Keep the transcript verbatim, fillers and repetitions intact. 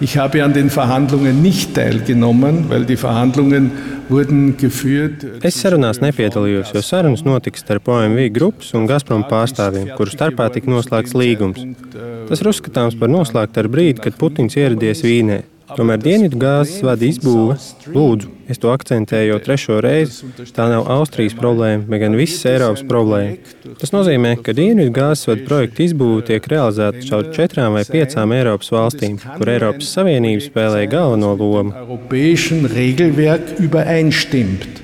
Ich habe an den Verhandlungen nicht teilgenommen, weil die Verhandlungen wurden geführt. Es sarunās nepiedalījos, jo sarunas notika starp O M V grupas un Gazprom pārstāvjiem, kuru starpā tika noslēgts līgums. Tas ir uzskatāms par noslēgtu ar brīdi, kad Putins ieradies Vīnē. Tomēr Dienvidu gāzes vada izbūve, lūdzu, es to akcentēju jau trešo reizi, tā nav Austrijas problēma, bet gan visas Eiropas problēma. Tas nozīmē, ka Dienvidu gāzes vada projekta izbūve tiek realizēta caur četrām vai piecām Eiropas valstīm, kur Eiropas Savienība spēlē galveno lomu.